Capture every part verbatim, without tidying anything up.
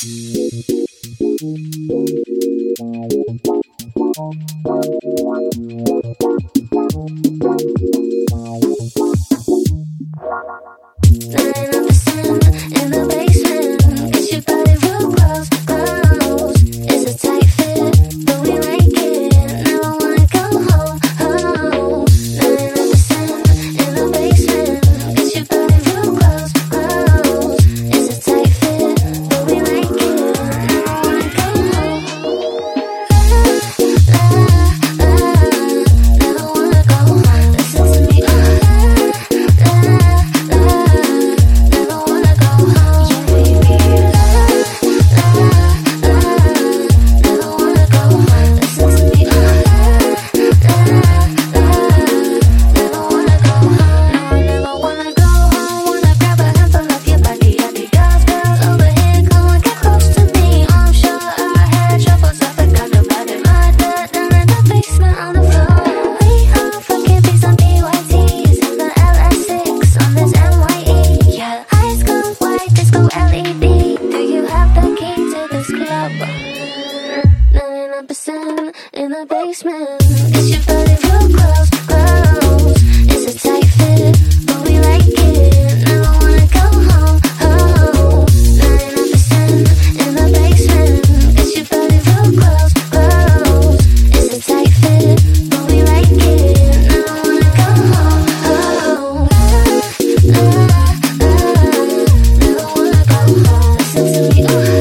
ninety-nine percent in the basement. It's your body real close, close. It's a tight fit, but we like it. Never wanna go home, home. ninety-nine percent in the basement. It's your body real close, close. It's a tight fit, but we like it. Never wanna go home, home. Ah, ah, ah. Never wanna go home. Listen to me, oh.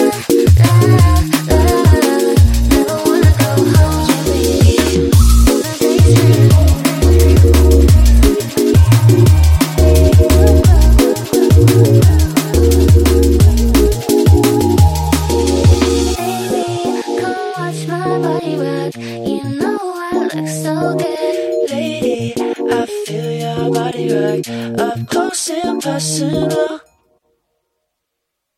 You know I look so good, lady. I feel your body rock up close and personal.